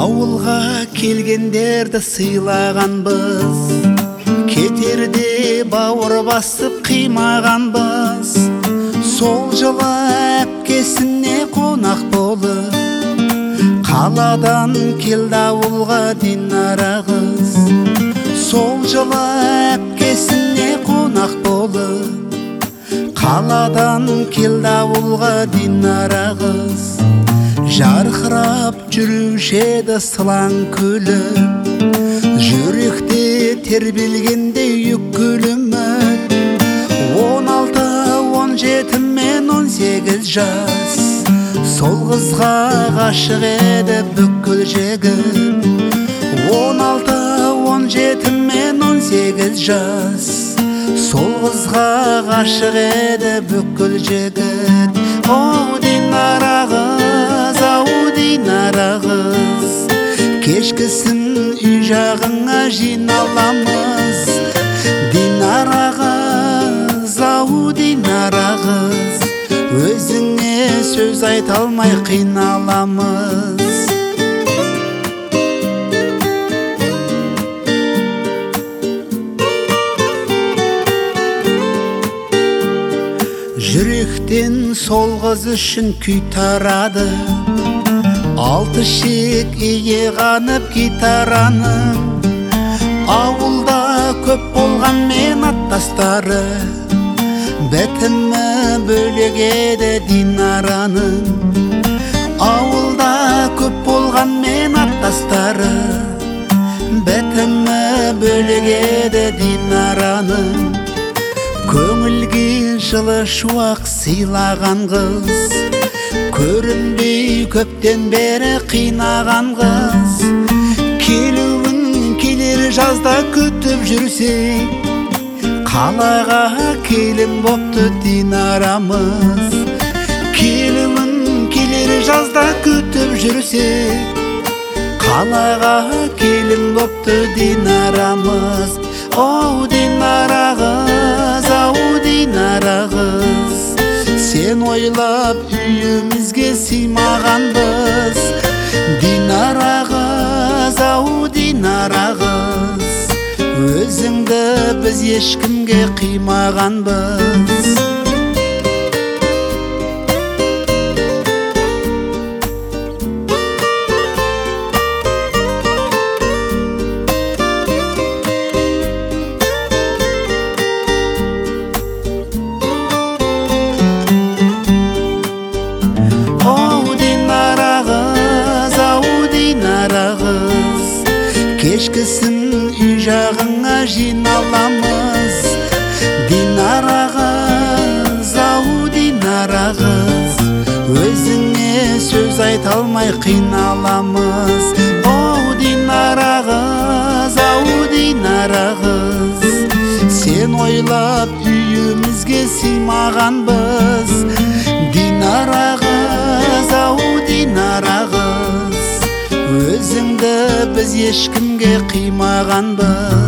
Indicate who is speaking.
Speaker 1: Ауылға келгендерді сыйлағанбыз, кетерде бауыр басып қимағанбыз. Сол жылы әпкесіне қонақ болып, қаладан келді ауылға Динара қыз. Сол жылы әпкесіне қонақ болып, қаладан келді ауылға Динара қыз. Жарқырап жүруші еді сылаң күліп, жүректе тербелгенде үккіл үміт. 16, 17 мен 18 жас, сол қызға ғашық еді бүкіл жігіт. 16, 17 мен 18 жас, сол қызға ғашық еді бүкіл жігіт. О, Динара қыз, ау Динара қыз, кешкісін үй жағыңа жиналамыз. Динара қыз, ау Динара қыз, өзіңе сөз айта алмай қиналамыз. Жүректен сол қыз үшін күй тарады, 6 шек ие қанып гитараның. Ауылда көп болған мен аттастары, бітімі бөлек еді Динараның. Ауылда көп болған мен аттастары, бітімі бөлек еді Динараның. Көңілге жылы шуақ сыйлаған қыз, көрінбей көптен бері қинаған қыз. Келуін келер жазда күтіп жүрсек, қалаға келін бопты Динарамыз. Келуін келер жазда күтіп жүрсек, қалаға келін бопты Динарамыз. О, Динара қыз, ау Динара қыз, сен ойлап үйімізге сыймағанбыз. Динара қыз, ау Динара қыз, өзіңді біз ешкімге қимағанбыз. Кешкісін үй жағыңа жиналамыз. Динара қыз, ау Динара қыз, өзіңе сөз айта алмай қиналамыз. О, Динара қыз, ау Динара қыз, сен ойлап үйімізге сыймағанбыз. Динара қыз, ау Динара қыз, өзіңді біз ешкімге қимағанбыз.